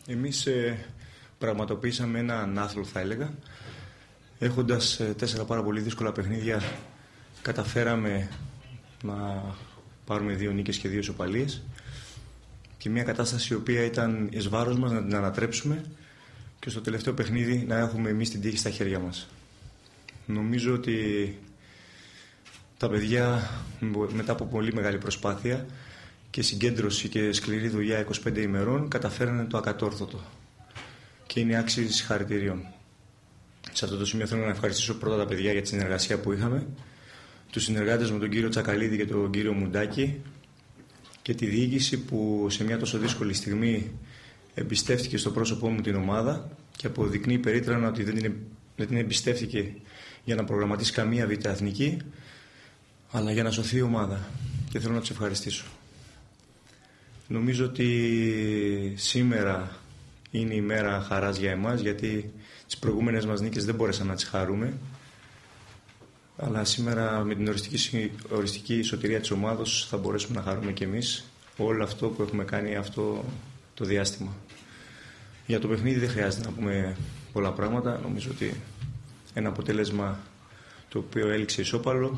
Εμείς πραγματοποιήσαμε έναν άθλο, θα έλεγα. Έχοντας 4 πάρα πολύ δύσκολα παιχνίδια, καταφέραμε να πάρουμε 2 νίκες και 2 ισοπαλίες και μια κατάσταση η οποία ήταν εις βάρος μας να την ανατρέψουμε και στο τελευταίο παιχνίδι να έχουμε εμείς την τύχη στα χέρια μας. Νομίζω ότι τα παιδιά μετά από πολύ μεγάλη προσπάθεια και συγκέντρωση και σκληρή δουλειά 25 ημερών καταφέρανε το ακατόρθωτο και είναι άξιοι συγχαρητηρίων. Σε αυτό το σημείο θέλω να ευχαριστήσω πρώτα τα παιδιά για τη συνεργασία που είχαμε, τους συνεργάτες μου, τον κύριο Τσακαλίδη και τον κύριο Μουντάκη, και τη διοίκηση που σε μια τόσο δύσκολη στιγμή εμπιστεύτηκε στο πρόσωπό μου την ομάδα και αποδεικνύει περίτρανα ότι δεν την εμπιστεύτηκε για να προγραμματίσει καμία β' εθνική, αλλά για να σωθεί η ομάδα, και θέλω να τους ευχαριστήσω. Νομίζω ότι σήμερα είναι η μέρα χαράς για εμάς, γιατί τις προηγούμενες μας νίκες δεν μπόρεσαμε να τις χαρούμε, αλλά σήμερα με την οριστική σωτηρία της ομάδος θα μπορέσουμε να χαρούμε κι εμείς όλο αυτό που έχουμε κάνει αυτό το διάστημα. Για το παιχνίδι δεν χρειάζεται να πούμε πολλά πράγματα. Νομίζω ότι ένα αποτέλεσμα το οποίο έληξε ισόπαλο.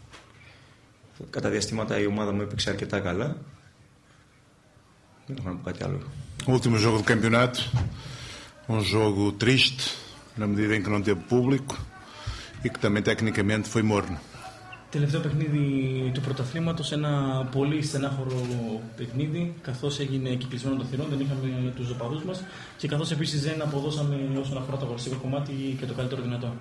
Κατά διαστήματα η ομάδα μου έπαιξε αρκετά καλά. Δεν έχω να πω κάτι άλλο. O último jogo do campeonato, jogo triste, na medida em que não teve público e que também tecnicamente foi morno. Τελευταίο παιχνίδι του πρωταθλήματος, ένα πολύ στενάχωρο παιχνίδι, καθώς έγινε κυκλισμένο των θυρών, δεν είχαμε τους οπαδούς μας και καθώς επίσης δεν αποδώσαμε όσον αφορά το αγωνιστικό κομμάτι και το καλύτερο δυνατό.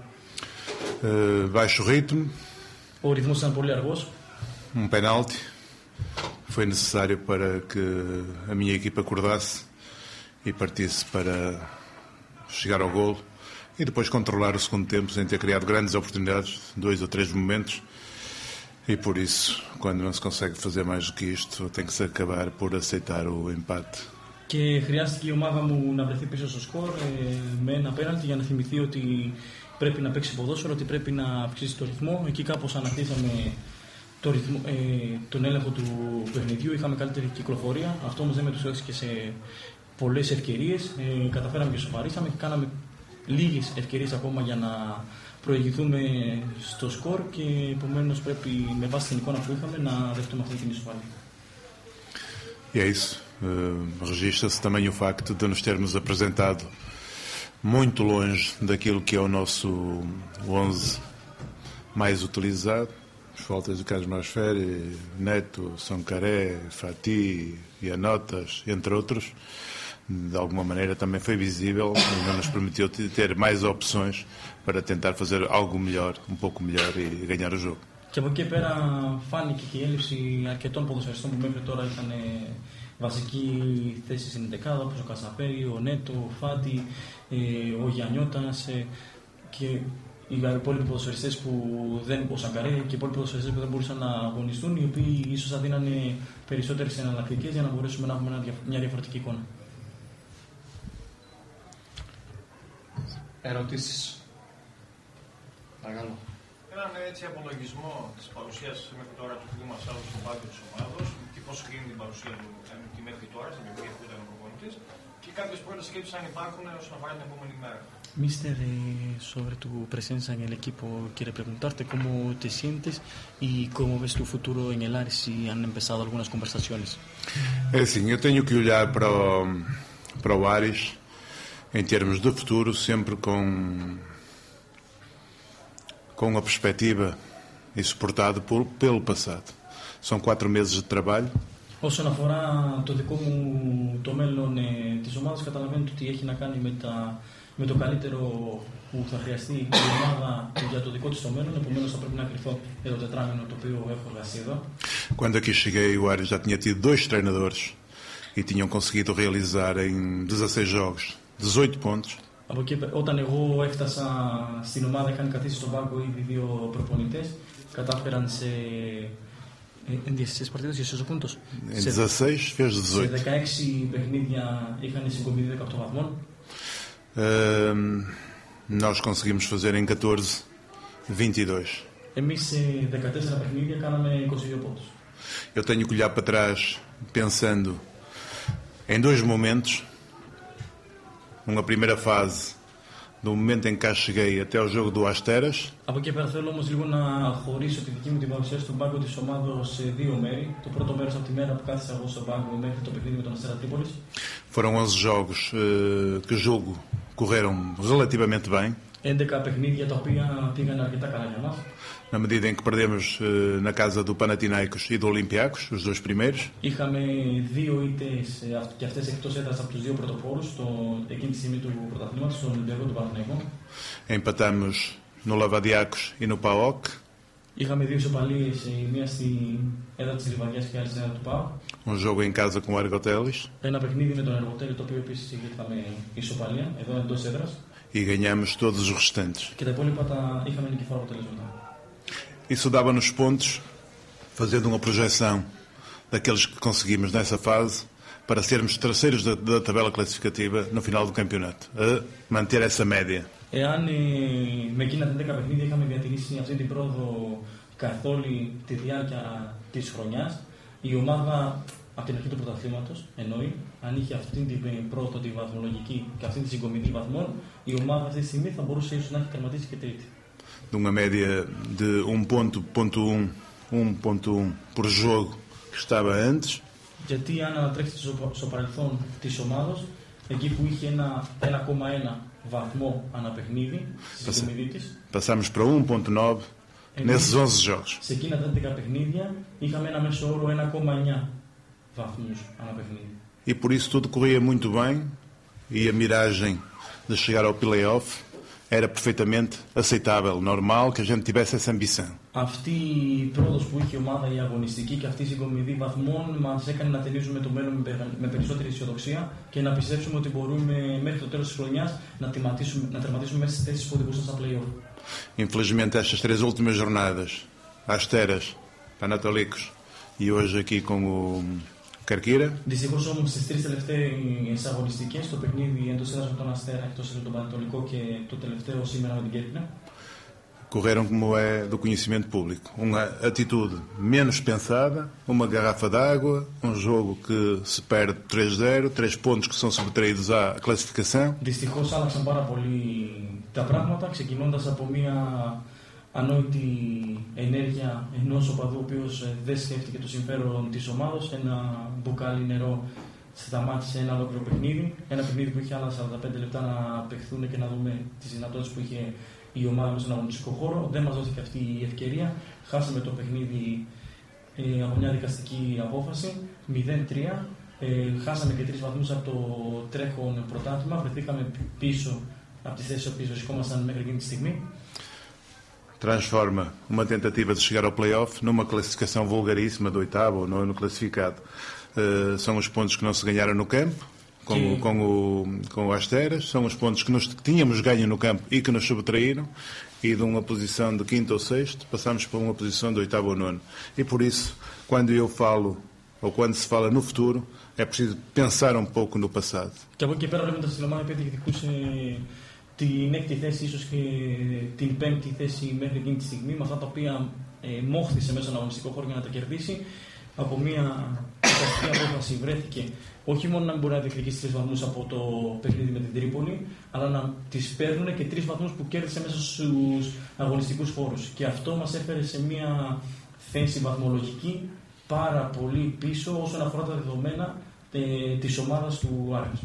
Baixo ritmo. Ο ρυθμός ήταν πολύ αργός. Penalti. Foi necessário para que a minha equipa acordasse e partisse para chegar ao golo e depois controlar o segundo tempo sem ter criado grandes oportunidades, 2 ou 3 momentos, e por isso, quando não se consegue fazer mais do que isto, tem que se acabar por aceitar o empate. Και χρειάστηκε η ομάδα μου να βρεθεί πίσω στο σκορ με ένα πέναλτι για να θυμηθεί ότι πρέπει να παίξει ποδόσφαιρο, ότι πρέπει να αυξήσει το ρυθμό. Εκεί κάπως ανακτήσαμε τον έλεγχο του παιχνιδιού, είχαμε καλύτερη κυκλοφορία. Αυτό όμως δεν μετουσιώθηκε και σε πολλές ευκαιρίες. Καταφέραμε και σοβαρήσαμε και κάναμε λίγες ευκαιρίες ακόμα για να προηγηθούμε στο σκορ και επομένως πρέπει με βάση την εικόνα που είχαμε να δεχτούμε αυτή την ισοπαλία. E é isso. Registra-se também o facto de nos termos apresentado muito longe daquilo que é o nosso 11 mais utilizado. As faltas do Carlos Masferi, Neto, Soncaré, Fati, Ianotas, entre outros, de alguma maneira também foi visível e não nos permitiu ter mais opções para tentar fazer algo melhor, um pouco melhor e ganhar o jogo. Και από εκεί πέρα φάνηκε και η έλλειψη αρκετών ποδοσφαιριστών που μέχρι τώρα είχαν βασική θέση στην εντεκάδα, όπως ο Κασαπέρι, ο Νέτο, ο Φάτι, ο Γιαννιώτας και οι υπόλοιποι ποδοσφαιριστές ο Σαγκαρέ και οι υπόλοιποι ποδοσφαιριστές που δεν μπορούσαν να αγωνιστούν, οι οποίοι ίσως θα δίνανε περισσότερες εναλλακτικές για να μπορέσουμε να έχουμε μια διαφορετική εικόνα. Ερωτήσεις. Παρακαλώ. Έναν έτσι απολογισμό της παρουσίας μέχρι τώρα του φίλου μας άλλου στον πάγκο της ομάδος και πώς κρίνει την παρουσία του και μέχρι τώρα στην περιοχή που ήταν ο προπονητής και κάποιες πρώτες σκέψεις αν υπάρχουν όσον αφορά την επόμενη μέρα. Mister, sobre tu presencia en el equipo, quiere preguntarte cómo te sientes y cómo ves tu futuro en el Aris, si han empezado algunas conversaciones. É assim, eu tenho que olhar para o Aris em termos de futuro sempre com uma perspectiva e suportado pelo passado. São 4 meses de trabalho. Όσον αφορά το δικό μου το μέλλον της ομάδας, καταλαβαίνω ότι έχει να κάνει με το καλύτερο που θα χρειαστεί η ομάδα για το δικό της το μέλλον, επομένως θα πρέπει να κρυφθώ για το τετράμινο το οποίο έχω εργαστεί εδώ. Quando aqui cheguei, o Aris já tinha tido 2 treinadores e tinham conseguido realizar em 16 jogos 18 pontos. Από εκεί, όταν εγώ έφτασα στην ομάδα, είχαν καθίσει στον πάγκο ήδη 2 προπονητές, κατάφεραν σε 16 partidos y 18 puntos. Em 16 fez 18. Σε 16 παιχνίδια είχαν συγκομιδεί 18 βαθμών. Nós conseguimos fazer em 14 22. Εμείς σε 14 παιχνίδια κάναμε 22 πόντους. Eu tenho que olhar para trás pensando em 2 momentos uma primeira fase do momento em que cá cheguei até ao jogo do Asteras. Από εκεί πέρα θέλω όμως λίγο να χωρίσω τη δική μου την παρουσίαση στον πάγκο της ομάδος σε δύο μέρη. Το πρώτο μέρος από τη μέρα που κάθισα εγώ στον πάγκο μέχρι το παιχνίδι με τον Αστέρα Τρίπολης. Foram 11 jogos que julgo correram relativamente bem. 11 παιχνίδια τα οποία πήγαν αρκετά καλά για μας. Na medida em que perdemos na casa do Panathinaikos e do Olympiacos, os dois primeiros. Είχαμε δύο ήττες και αυτές εκτός έδρας από τους δύο πρωτοπόρους εκείνη τη στιγμή του πρωταθλήματος, στον Ολυμπιακό του Παναθηναϊκού. Empatamos no Lavadiacos e no PAOK. Είχαμε δύο ισοπαλίες, η μία στην έδρα της Λιβαδιάς και η άλλη στην έδρα του ΠΑΟΚ. Um jogo em casa com o Argotelis. Ένα παιχνίδι με τον Εργοτέλη, το οποίο επίσης είχαμε ισοπαλία, εδώ εντός έδρας. E ganhamos todos os restantes. Και τα υπόλοιπα τα είχαμε νικηφόρα αποτελέσματα. Isso dava-nos pontos, fazendo uma projeção daqueles que conseguimos nessa fase para sermos terceiros da tabela classificativa no final do campeonato, a manter essa média. Εάν με εκείνα τα 10 παιχνίδια είχαμε διατηρήσει αυτή την πρόοδο καθ' όλη τη διάρκεια της χρονιάς, η ομάδα από την αρχή του πρωταθλήματος, εννοεί, αν είχε αυτή την πρόοδο τη βαθμολογική και αυτή τη συγκομιδή βαθμών, η ομάδα αυτή τη στιγμή θα μπορούσε ίσως να έχει τερματίσει και τρίτη. De uma média de 1.1 por jogo que estava antes. Γιατί αν ανατρέξετε στο παρελθόν της ομάδος, εκεί που είχε ένα 1,1 βαθμό ανά παιχνίδι στη συγκομιδή της, Passámos para 1.9 nesses 11 jogos. Σε εκείνα τα 11 παιχνίδια είχαμε ένα μέσο όρο 1,9 βαθμούς ανά παιχνίδι. E por isso tudo corria muito bem e a miragem de chegar ao play-off era perfeitamente aceitável, normal que a gente tivesse essa ambição. Αυτή η πρόοδος που είχε η ομάδα, η αγωνιστική και αυτή η συγκομιδή βαθμών μας έκανε να τελειώσουμε το μέλλον με περισσότερη αισιοδοξία και να πιστέψουμε ότι μπορούμε μέχρι το τέλος της χρονιάς να τερματίσουμε μέσα στις θέσεις που οδηγούσαν στα play-off. Infelizmente estas 3 últimas jornadas, Asteras, Panathinaikos e hoje aqui com o Kerkira. Δυστυχώς όμως στις 3 τελευταίες αγωνιστικές, το παιχνίδι εντός έδρας με τον Αστέρα, εκτός έδρας με τον Πανατολικό και το τελευταίο σήμερα με την Κέρκυρα, correram como é do conhecimento público. Uma atitude menos pensada, uma garrafa d'água, um jogo que se perde 3-0, 3 pontos que são subtraídos à classificação. Δυστυχώς άλλαξαν πάρα πολύ τα πράγματα, ξεκινώντας από μια ανόητη ενέργεια ενός οπαδού ο οποίος δεν σκέφτηκε το συμφέρον της ομάδας, ένα μπουκάλι νερό σταμάτησε ένα ολόκληρο παιχνίδι, ένα παιχνίδι που είχε άλλα 45 λεπτά να παιχθούν και να δούμε τις δυνατότητες που είχε η ομάδα μας στον αγωνιστικό χώρο. Δεν μας δόθηκε αυτή η ευκαιρία, χάσαμε το παιχνίδι από μια δικαστική απόφαση 0-3, χάσαμε και 3 βαθμούς από το τρέχον πρωτάθλημα, βρεθήκαμε πίσω από τις θέσεις που βρισκόμασταν μέχρι εκείνη τη στιγμή. Transforma uma tentativa de chegar ao play-off numa classificação vulgaríssima do 8º ou 9º classificado. São os pontos que não se ganharam no campo, com o Asteras, são os pontos que tínhamos ganho no campo e que nos subtraíram, e de uma posição de 5º ou 6º passamos para uma posição de 8º ou 9º. E por isso, quando eu falo, ou quando se fala no futuro, é preciso pensar um pouco no passado. Και από εκεί πέρα βλέποντας την ομάδα που διεκδικούσε την 6η θέση, ίσως και την 5η θέση μέχρι εκείνη τη στιγμή, με αυτά τα οποία μόχθησε μέσα στον αγωνιστικό χώρο για να τα κερδίσει, από μια δικαστική απόφαση βρέθηκε όχι μόνο να μην μπορεί να διεκδικήσει 3 βαθμούς από το παιχνίδι με την Τρίπολη, αλλά να τις παίρνουν και 3 βαθμούς που κέρδισε μέσα στους αγωνιστικούς χώρους. Και αυτό μας έφερε σε μια θέση βαθμολογική πάρα πολύ πίσω όσον αφορά τα δεδομένα της ομάδας του Άρης.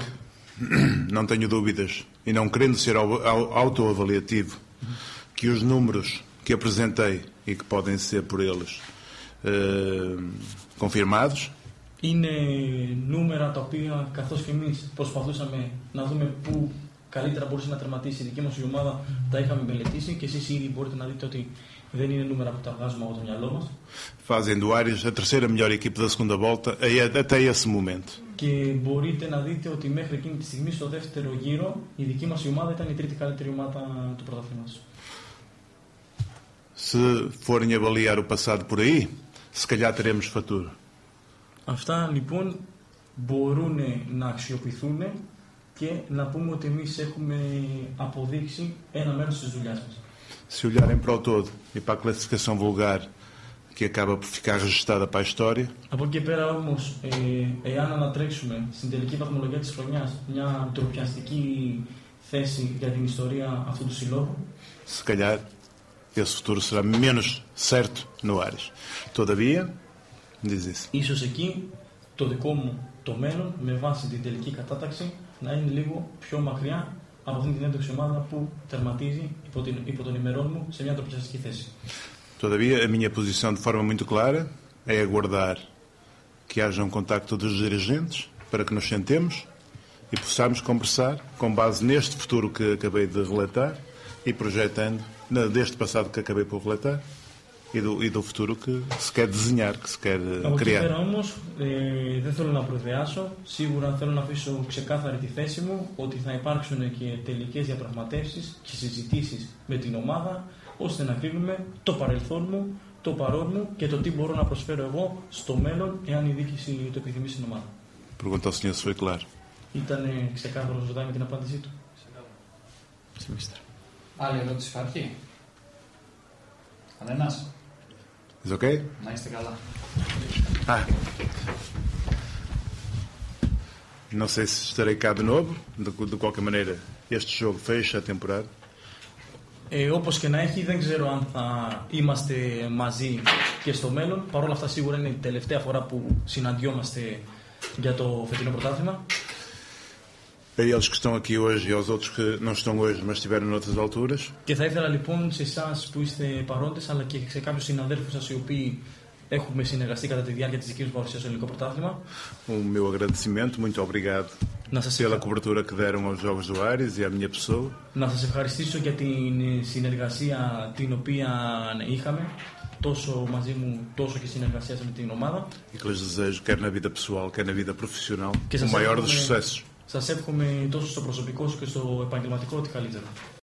Não tenho dúvidas, e não querendo ser autoavaliativo, que os números que apresentei e que podem ser por eles confirmados. Είναι νούμερα τα οποία, καθώς και εμείς προσπαθούσαμε να δούμε πού καλύτερα μπορούσε να τερματίσει η δική μας η ομάδα, τα είχαμε μελετήσει και εσείς ήδη μπορείτε να δείτε ότι δεν είναι νούμερα που τα βγάζουμε από το μυαλό μας. Fazem do Ares a terceira melhor equipe da segunda volta até esse momento. Και μπορείτε να δείτε ότι μέχρι εκείνη τη στιγμή στο δεύτερο γύρο η δική μας η ομάδα ήταν η τρίτη καλύτερη ομάδα του πρωταθλήματος. Se forem avaliar o passado por aí, se calhar teremos fatura. Αυτά λοιπόν μπορούν να αξιοποιηθούν και να πούμε ότι εμείς έχουμε αποδείξει ένα μέρος της δουλειάς μας. Se olharem para o todo e para a classificação vulgar que acaba por ficar registada para a história. Από εκεί και πέρα όμως, εάν ανατρέξουμε στην τελική βαθμολογία της χρονιάς μια ντροπιαστική θέση για την ιστορία αυτού του συλλόγου, Se calhar esse futuro será menos certo no Ares. Todavia, diz isso. ίσως εκεί το δικό μου το μέλλον με βάση την τελική κατάταξη να είναι λίγο πιο μακριά από αυτήν την έντοξη ομάδα που τερματίζει υπό τον ημερών μου σε μια ντροπιαστική θέση. Todavia, a minha posição de forma muito clara é aguardar que haja um contacto dos dirigentes para que nos sentemos e possamos conversar com base neste futuro que acabei de relatar e projetando deste passado que acabei por relatar e do futuro que se quer desenhar, que se quer Από εκεί criar. πέρα όμως δεν θέλω να προειδεάσω, σίγουρα θέλω να αφήσω ξεκάθαρη τη θέση μου ότι θα υπάρξουν και τελικές διαπραγματεύσεις και συζητήσεις με την ομάδα ώστε να κρίνουμε το παρελθόν μου, το παρόν μου και το τι μπορώ να προσφέρω εγώ στο μέλλον εάν η διοίκηση το επιθυμεί στην ομάδα. Pergunta ao senhor se foi claro. Ήταν ξεκάθαρο, ρωτάει με την απάντησή του. Άλλη ερώτηση υπάρχει? Κανένας? Is ok? Να είστε καλά. Não sei se estarei cá de novo. De qualquer maneira, este jogo fecha a temporada. Όπως και να έχει, δεν ξέρω αν θα είμαστε μαζί και στο μέλλον. Παρ' όλα αυτά, σίγουρα είναι η τελευταία φορά που συναντιόμαστε για το φετινό πρωτάθλημα. A eles que estão aqui hoje e aos outros que não estão hoje, mas estiveram noutras alturas, Και θα ήθελα λοιπόν σε εσάς που είστε παρόντες, αλλά και σε κάποιους συναδέλφους σας οι οποίοι έχουμε συνεργαστεί κατά τη διάρκεια της δικής μου παρουσίας στο ελληνικό πρωτάθλημα, o meu agradecimento, muito obrigado να σας, pela cobertura que deram aos Jogos do Ares e à minha pessoa. να σας ευχαριστήσω για την συνεργασία την οποία είχαμε, τόσο μαζί μου, τόσο και συνεργασία με την ομάδα. E que lhes desejo, quer na vida pessoal, quer na vida profissional, Και o maior dos sucessos. σας εύχομαι τόσο στο προσωπικό σου και στο επαγγελματικό ότι καλύτερο.